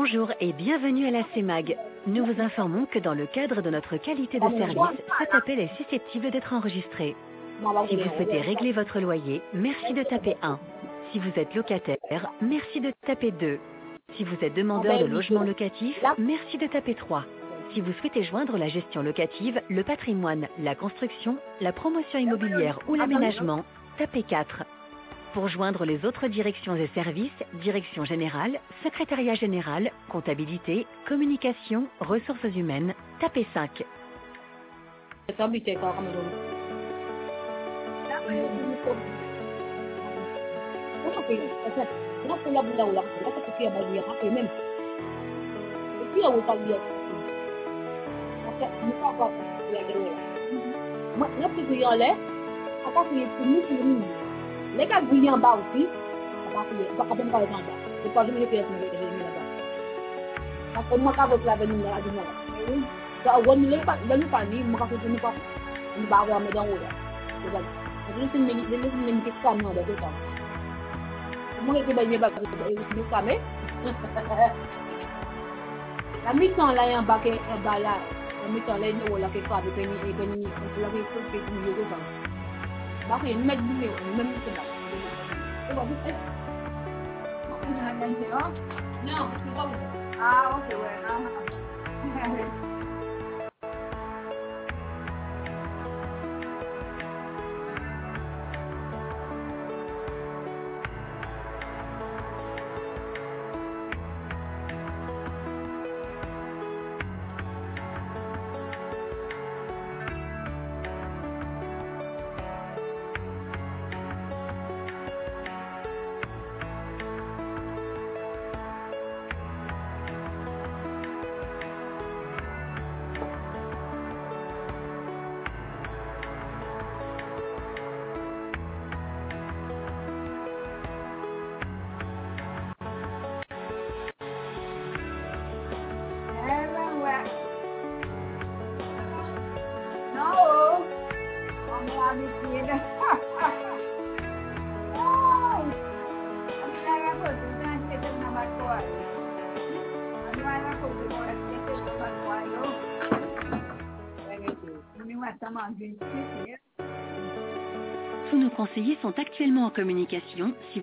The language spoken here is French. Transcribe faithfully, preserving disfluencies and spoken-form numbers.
Bonjour et bienvenue à la CEMAG. Nous vous informons que dans le cadre de notre qualité de service, cet appel est susceptible d'être enregistré. Si vous souhaitez régler votre loyer, merci de taper un. Si vous êtes locataire, merci de taper deux. Si vous êtes demandeur de logement locatif, merci de taper trois. Si vous souhaitez joindre la gestion locative, le patrimoine, la construction, la promotion immobilière ou l'aménagement, tapez quatre. Pour joindre les autres directions et services, direction générale, secrétariat général, comptabilité, communication, ressources humaines, tapez cinq. Les gars brillent en bas aussi. Pas pas pas pas pas. C'est pas je me fais là-bas. Parce que moi quand vous la venir là dedans. Ça on ne pas dans le panier, moi quand je ne pas on va avoir mes dans là. C'est ça. Je suis une je suis une petite femme là dedans. Moi je vais pas me calmer. La mi-temps là en bas en bas là. La mi-temps là nous là quelque part avec une une une la vie pour que nous y dedans. Bác thì mình đi nhiều mình cái đó. Cái bảo biết. Không là anh hiểu. No, không. Ah, okay, well, no. Tous nos conseillers sont actuellement en communication. Si